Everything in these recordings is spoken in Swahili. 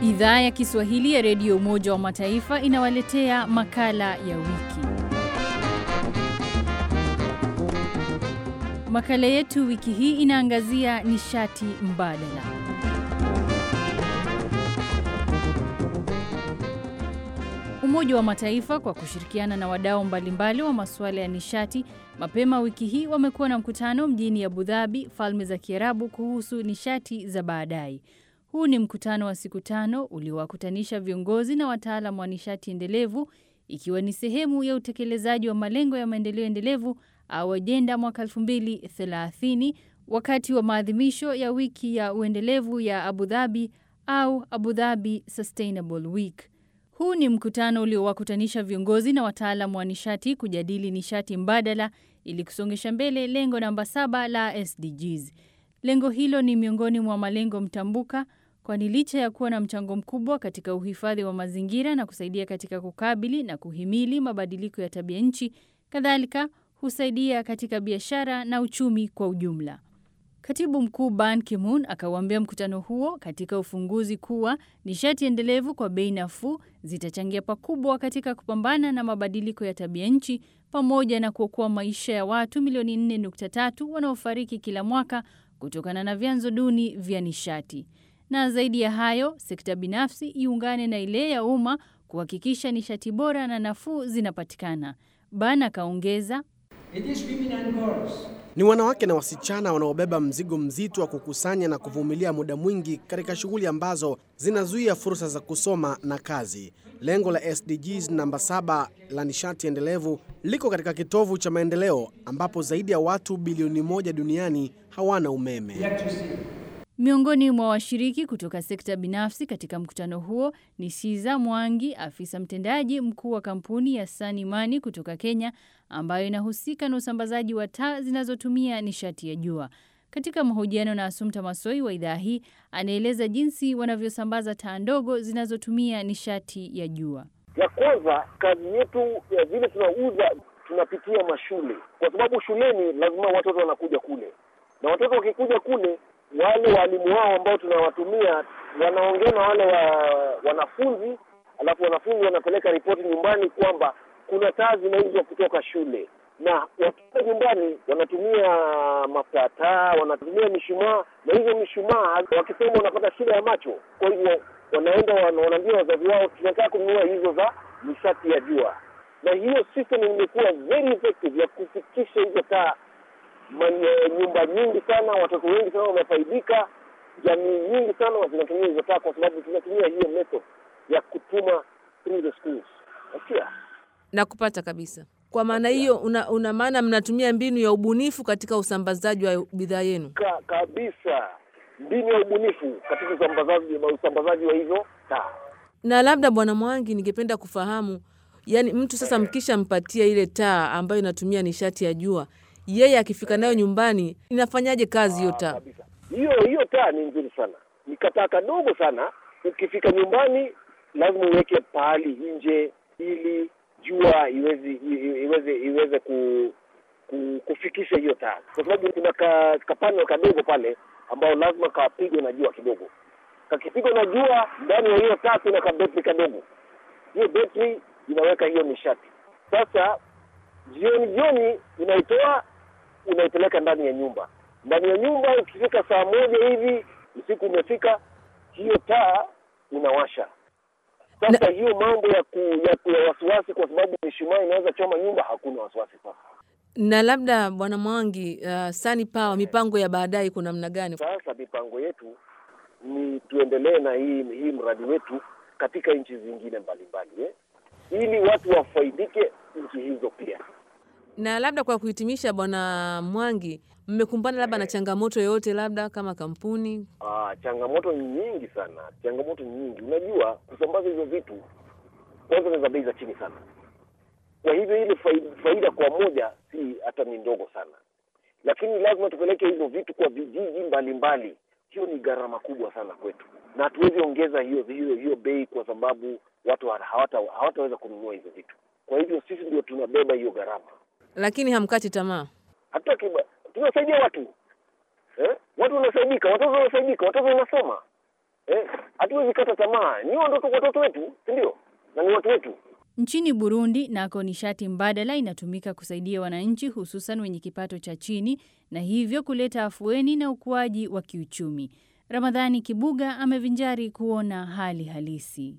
Idhaa ya Kiswahili ya Redio Umoja wa Mataifa inawaletea makala ya wiki. Makala yetu wiki hii inaangazia nishati mbadala. Umoja wa Mataifa kwa kushirikiana na wadau mbalimbali wa masuala ya nishati, mapema wiki hii wamekuwa na mkutano mjini Abu Dhabi, Falme za Kiarabu, kuhusu nishati za baadaye. Huu ni mkutano wa siku 5 uliowakutanisha viongozi na wataalamu wa nishati endelevu, ikiwa ni sehemu ya utekelezaji wa malengo ya maendeleo endelevu au ajenda mwaka 2030, wakati wa maadhimisho ya wiki ya uendelevu ya Abu Dhabi au Abu Dhabi Sustainable Week. Huu ni mkutano uliowakutanisha viongozi na wataalamu wa nishati kujadili nishati mbadala ili kusongesha mbele lengo namba 7 la SDGs. Lengo hilo ni miongoni mwa malengo mtambuka, kwani licha ya kuwa na mchango mkubwa katika uhifadhi wa mazingira na kusaidia katika kukabili na kuhimili mabadiliko ya tabia nchi, kadhalika husaidia katika biashara na uchumi kwa ujumla. Katibu Mkuu Ban Ki-moon akawaambia mkutano huo katika ufunguzi kuwa nishati endelevu kwa bei nafuu zitachangia pakubwa katika kupambana na mabadiliko ya tabia nchi pamoja na kuokoa maisha ya watu milioni 4.3 wanaofariki kila mwaka kutokana na vyanzo duni vya nishati. Na zaidi ya hayo, sekta binafsi iungane na ile ya umma kuhakikisha nishati bora na nafuu zinapatikana. Ban akaongeza, ni wanawake na wasichana wanaobeba mzigo mzito wa kukusanya na kuvumilia muda mwingi katika shughuli ambazo zinazuia fursa za kusoma na kazi. Lengo la SDGs namba 7 la nishati endelevu liko katika kitovu cha maendeleo ambapo zaidi ya watu bilioni 1 duniani hawana umeme. Miongoni mwa washiriki kutoka sekta binafsi katika mkutano huo ni Siza Mwangi, afisa mtendaji mkuu wa kampuni ya Sanimani kutoka Kenya, ambayo inahusika na usambazaji wa taa zinazotumia nishati ya jua. Katika mahojiano na Asumta Masoi wa idhaa hii, anaeleza jinsi wanavyosambaza taa ndogo zinazotumia nishati ya jua. Ya kwanza, kazi yetu ya vile tunauza, tunapitia mashule, kwa sababu shuleni lazima watoto wanakuja kule, na watoto wakikuja kule, wale walimu wao ambao tunawatumia wanaongea na wale wanafunzi, alafu wanafunzi wanapeleka ripoti nyumbani kwamba kuna taa zinauzwa kutoka shule, na watoto nyumbani wanatumia mafuta taa, wanatumia mishumaa, na hizo mishumaa wakisema wanapata shida ya macho. Kwa hivyo wanaenda wanaambia wazazi wao, tunataka kununua hizo za nishati ya jua, na hiyo system imekuwa very effective ya kufikisha hizo taa nyumba nyingi sana, watoto wengi sana wamefaidika, jamii nyingi sana zinatumia hizo taa kwa sababu tunatumia hiyo method ya kutuma through the schools. Akia na kupata kabisa. Kwa maana hiyo una maana mnatumia mbinu ya ubunifu katika usambazaji wa bidhaa yenu. Kabisa. Mbinu ya ubunifu katika usambazaji wa hizo taa. Na labda Bwana Mwangi, ningependa kufahamu, yani mtu sasa mkisha mpatia ile taa ambayo inatumia nishati ya jua, yeye akifika nayo nyumbani inafanyaje kazi hiyo taa? Hiyo taa ni nzuri sana. Ni kataa kadogo sana. Ukifika nyumbani lazima uweke pahali nje ili jua iweze kufikisha hiyo taa. Kwa sababu kuna kapano kadogo pale ambao lazima kapigwe na jua kidogo. Kakipigwa na jua, ndani ya hiyo taa kuna kabetri kadogo. Hiyo betri inaweka hiyo nishati. Sasa jioni unaipeleka ndani ya nyumba. Ndani ya nyumba ukifika saa 1 hivi, usiku umefika, hiyo taa unawasha. Sasa hiyo mambo ya wasiwasi kwa sababu mishumaa inaweza choma nyumba, hakuna wasiwasi sasa. Na labda Bwana Mwangi, Sunny Power, mipango ya baadaye kuna namna gani? Sasa mipango yetu ni tuendelee na hii mradi wetu katika nchi zingine mbalimbali, ili watu wafaidike nchi hizo pia. Na labda kwa kuhitimisha, Bwana Mwangi, mmekumbana labda na changamoto yoyote labda kama kampuni? Changamoto nyingi sana. Changamoto nyingi. Unajua kusambaza hizo vitu kwanza ni za bei za chini sana. Kwa hivyo ile faida kwa moja si hata ni ndogo sana. Lakini lazima tupeleke hizo vitu kwa vijiji mbalimbali. Hiyo ni gharama kubwa sana kwetu. Na hatuwezi ongeza hiyo bei kwa sababu watu hawataweza kununua hizo vitu. Kwa hivyo sisi ndio tunabeba hiyo gharama. Lakini hamkati tamaa. Tunasaidia watu. Watu wanasaidika, watoto wanasaidika, watoto wanasoma. Hatuwezi kata tamaa. Ni watoto wetu, si ndio? Na ni watu wetu. Nchini Burundi nako nishati mbadala inatumika kusaidia wananchi hususan wenye kipato cha chini na hivyo kuleta afueni na ukuaji wa kiuchumi. Ramadhani Kibuga amevinjari kuona hali halisi.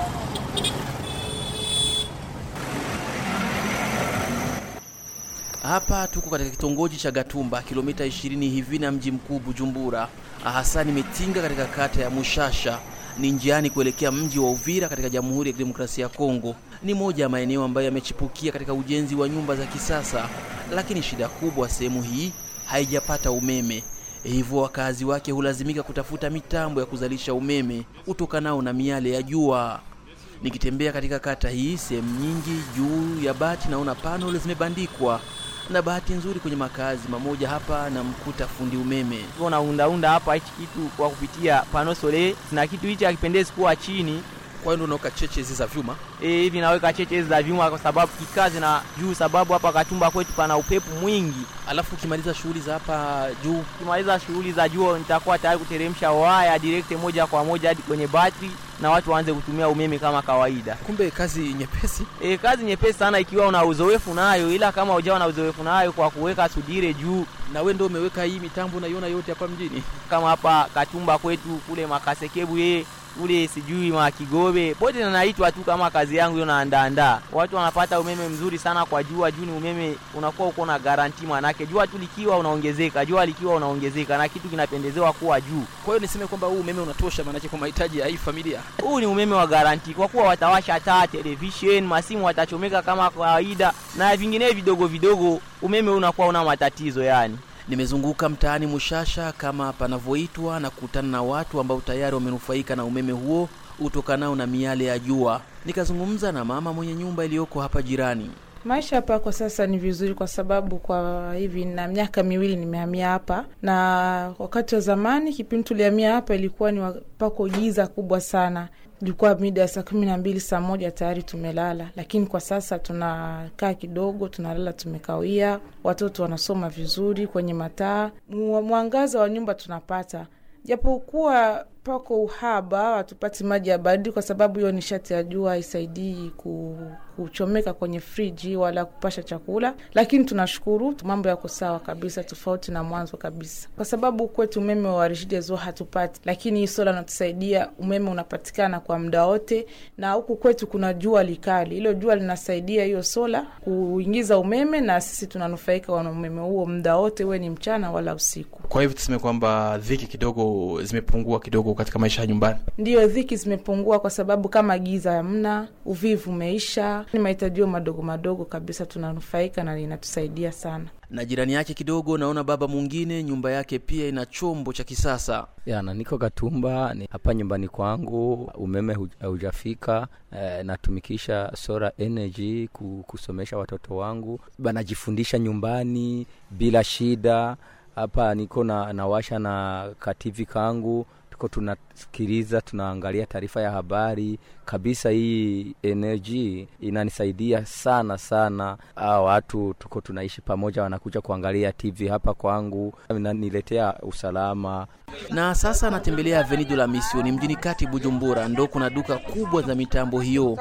Hapa tuko katika kitongoji cha Gatumba, kilomita 20 hivi na mji mkuu Bujumbura. Hasani Metinga katika kata ya Mushasha ni njiani kuelekea mji wa Uvira katika Jamhuri ya Kidemokrasia ya Kongo. Ni moja ya maeneo ambayo yamechipukia katika ujenzi wa nyumba za kisasa, lakini shida kubwa sehemu hii haijapata umeme. Hivyo wakazi wake hulazimika kutafuta mitambo ya kuzalisha umeme utokanao na miale ya jua. Nikitembea katika kata hii, sehemu nyingi juu ya bati naona panel zimebandikwa. Na bahati nzuri kwenye makazi mamoja hapa na mkuta fundi umeme. Unaunda hapa hichi kitu kwa kupitia pano sole, na kitu hichi hakipendezi kuwa chini. Kwa hiyo unaweka cheche hizi za vyuma? Hivi naweka cheche hizi za vyuma kwa sababu kikazi na juu, sababu hapa Gatumba kwetu pana upepo mwingi. Alafu ukimaliza shughuli za hapa juu, ukimaliza shughuli za juu nitakuwa tayari kuteremsha waya direct moja kwa moja hadi kwenye battery na watu waanze kutumia umeme kama kawaida. Kumbe kazi nyepesi? Kazi nyepesi sana ikiwa una uzoefu nayo, ila kama hujawa na uzoefu nayo kwa kuweka sudire juu. Na wewe ndio umeweka hii mitambo unaiona yote hapa mjini? Kama hapa Gatumba kwetu kule Makasekebu ule sijui Makigobe, bote naitwa tu kama kazi yangu hiyo naandaa. Watu wanapata umeme mzuri sana kwa jua. Juu ni umeme unakuwa uko na guarantee, manake jua tu likiwa unaongezeka, jua likiwa unaongezeka na kitu kinapendezewa kuwa juu. Kwa hiyo niseme kwamba huu umeme unatosha manake kwa mahitaji ya hii familia. Huu ni umeme wa guarantee kwa kuwa watawasha taa, television, masimu watachomeka kama kawaida na vingine vidogo umeme unakuwa una matatizo yani. Nimezunguka mtaani Mushasha kama panavyoitwa na kukutana na watu ambao tayari wamenufaika na umeme huo utokanao na miale ya jua. Nikazungumza na mama mwenye nyumba iliyoko hapa jirani. Maisha hapa kwa sasa ni vizuri kwa sababu kwa hivi na miaka 2 nimehamia hapa, na wakati wa zamani kipindi tulihamia hapa ilikuwa ni pako giza kubwa sana. Ilikuwa mida ya saa 12 saa 1 tayari tumelala, lakini kwa sasa tunakaa kidogo, tunalala tumekawia. Watoto wanasoma vizuri kwenye mataa, mwangaza wa nyumba tunapata. Japokuwa pako uhaba, hatupati maji ya baridi kwa sababu hiyo nishati ya jua haisaidii kuchomeka kwenye friji wala kupasha chakula, lakini tunashukuru mambo yako sawa kabisa, tofauti na mwanzo kabisa. Kwa sababu kwetu umeme wa Regideso hatupati, lakini hii sola inatusaidia, umeme unapatikana kwa muda wote, na huku kwetu kuna jua likali. Hilo jua linasaidia hiyo sola kuingiza umeme na sisi tunanufaika na umeme huo muda wote, iwe ni mchana wala usiku. Kwa hivyo tuseme kwamba dhiki kidogo zimepungua kidogo katika maisha ya nyumbani. Ndio, dhiki zimepungua kwa sababu kama giza hamna, uvivu umeisha, ni mahitaji madogo kabisa tunanufaika na inatusaidia sana. Na jirani yake kidogo naona baba mwingine nyumba yake pia ina chombo cha kisasa. Na niko Gatumba, ni hapa nyumbani kwangu umeme hujafika, natumikisha solar energy kusomesha watoto wangu. Banajifundisha nyumbani bila shida. Hapa niko nawasha na TV kangu, tuko tunasikiliza, tunaangalia taarifa ya habari kabisa. Hii energy inanisaidia sana. Watu tuko tunaishi pamoja, wanakuja kuangalia TV hapa kwangu, inaniletea usalama. Na sasa natembelea Avenue de la Mission mjini kati Bujumbura, ndo kuna duka kubwa za mitambo hiyo.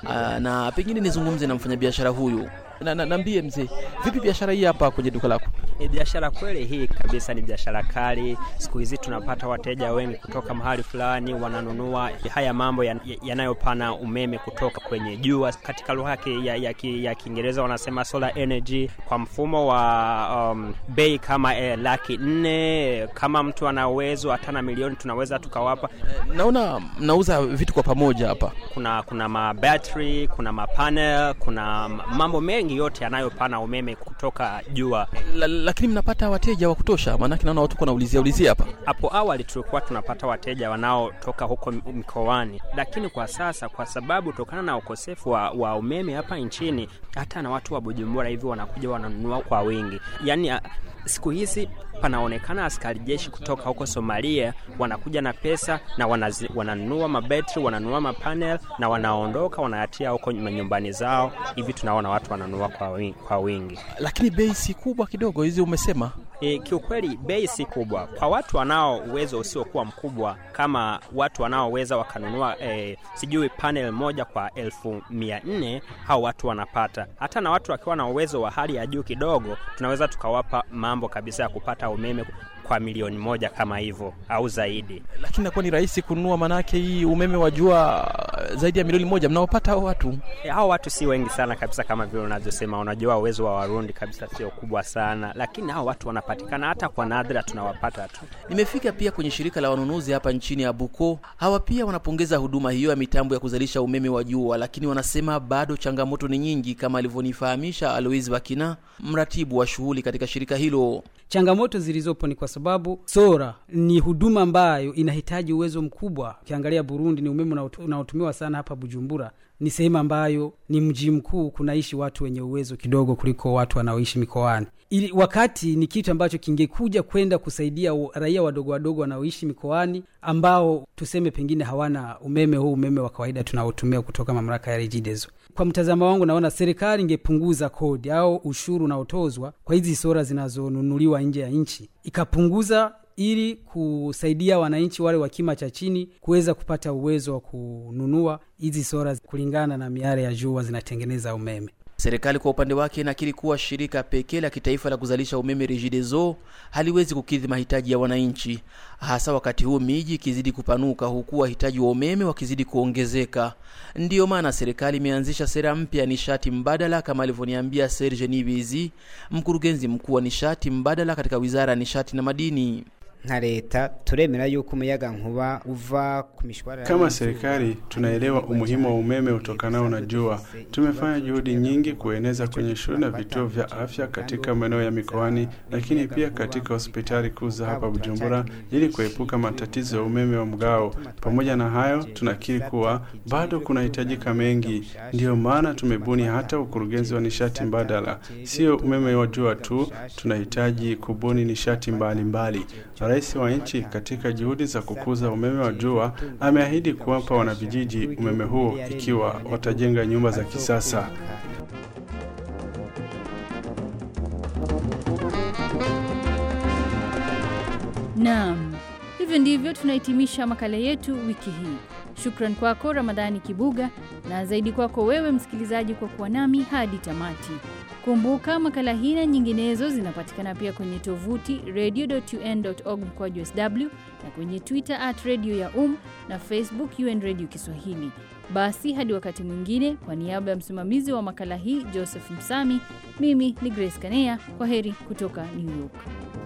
Na pengine nizungumze na mfanyabiashara huyu. Naambie mzee, vipi biashara hii hapa kwenye duka lako? Biashara kweli hii kabisa ni biashara kali. Siku hizi tunapata wateja wengi kutoka mahali fulani wananunua haya mambo yanayopana umeme kutoka kwenye jua. Katika lugha ya Kiingereza wanasema solar energy, kwa mfumo wa bei kama 400,000. Kama mtu ana uwezo hata na milioni tunaweza tukawapa. Naona mnauza vitu kwa pamoja hapa. Kuna mabattery, kuna mapanel, kuna mambo mengi yote yanayopana umeme kutoka jua. Lakini mnapata wateja wa kutosha? Maana naona watu wanaulizia hapa. Hapo awali tulikuwa tunapata wateja wanaotoka huko mikoani, lakini kwa sasa kwa sababu tokana na ukosefu wa umeme hapa nchini, hata na watu wa Bujumbura hivi wanakuja wananunua kwa wingi. Yaani siku hizi panaonekana askari jeshi kutoka huko Somalia wanakuja na pesa na wananunua mabetri, wananunua mapanel na wanaondoka wanayatia huko nyumbani zao. Hivi tunaona watu wananunua kwa wingi. Lakini bei si kubwa kidogo hizi umesema? Kiukweli bei si kubwa kwa watu wanao uwezo usiokuwa mkubwa, kama watu wanaoweza wakanunua sijui panel moja kwa 1400, hao watu wanapata. Hata na watu wakiwa na uwezo wa hali ya juu kidogo, tunaweza tukawapa mambo kabisa ya kupata umeme kwa 1,000,000 kama hivyo au zaidi. Lakini inakuwa ni rahisi kununua, manake hii umeme wa jua zaidi ya 1,000,000 mnaopata hao watu? Hao watu si wengi sana kabisa kama vile unavyosema. Unajua uwezo wa Warundi kabisa sio kubwa sana, lakini hao watu wanapatikana, hata kwa nadra tunawapata tu. Nimefika pia kwenye shirika la wanunuzi hapa nchini ya Buko. Hawa pia wanapongeza huduma hiyo ya mitambo ya kuzalisha umeme wa jua, lakini wanasema bado changamoto ni nyingi, kama alivyonifahamisha Alois Bakina, mratibu wa shughuli katika shirika hilo. Changamoto zilizopo ni kwa sababu sola ni huduma ambayo inahitaji uwezo mkubwa. Ukiangalia Burundi ni umeme unaotumiwa sana hapa Bujumbura. Ni sehemu ambayo ni mji mkuu, kunaishi watu wenye uwezo kidogo kuliko watu wanaoishi mikoani. Ili wakati ni kitu ambacho kingekuja kwenda kusaidia raia wadogo wadogo wanaoishi mikoani ambao tuseme pengine hawana umeme huu umeme wa kawaida tunaotumia kutoka mamlaka ya Regideso. Kwa mtazamo wangu naona serikali ingepunguza kodi au ushuru unaotozwa kwa hizi sola zinazonunuliwa nje ya nchi. Ikapunguza ili kusaidia wananchi wale wa kima cha chini kuweza kupata uwezo wa kununua hizi sola kulingana na miale ya jua zinatengeneza umeme. Serikali kwa upande wake inakiri kuwa shirika pekee la kitaifa la kuzalisha umeme Regideso haliwezi kukidhi mahitaji ya wananchi, hasa wakati huu miji ikizidi kupanuka huku wahitaji wa umeme wakizidi kuongezeka. Ndiyo maana serikali imeanzisha sera mpya ya nishati mbadala, kama alivyoniambia Serge Nibizi, mkurugenzi mkuu wa nishati mbadala katika Wizara ya Nishati na Madini. Na leta turemera yuko umuyaga nkuba uva ku mishwarara. Kama serikali tunaelewa umuhimu wa umeme utokanao na jua. Tumefanya juhudi nyingi kueneza kwenye shule na vituo vya afya katika maeneo ya mikoani, lakini pia katika hospitali kuu za hapa Bujumbura ili kuepuka matatizo ya umeme wa mgao. Pamoja na hayo, tunakiri kuwa bado kunahitajika mengi. Ndiyo maana tumebuni hata ukurugenzi wa nishati mbadala. Sio umeme wa jua tu, tunahitaji kubuni nishati mbalimbali. Rais wa nchi katika juhudi za kukuza umeme wa jua ameahidi kuwapa wanavijiji umeme huo ikiwa watajenga nyumba za kisasa. Naam, hivyo ndivyo tunahitimisha makala yetu wiki hii. Shukran kwako Ramadhani Kibuga, na zaidi kwako wewe msikilizaji kwa kuwa nami hadi tamati. Kumbuka makala hii na nyinginezo zinapatikana pia kwenye tovuti radio.un.org/sw na kwenye Twitter @radio ya na Facebook UN Radio Kiswahili. Basi hadi wakati mwingine, kwa niaba ya msimamizi wa makala hii Joseph Msami, mimi ni Grace Kanea. Kwaheri kutoka New York.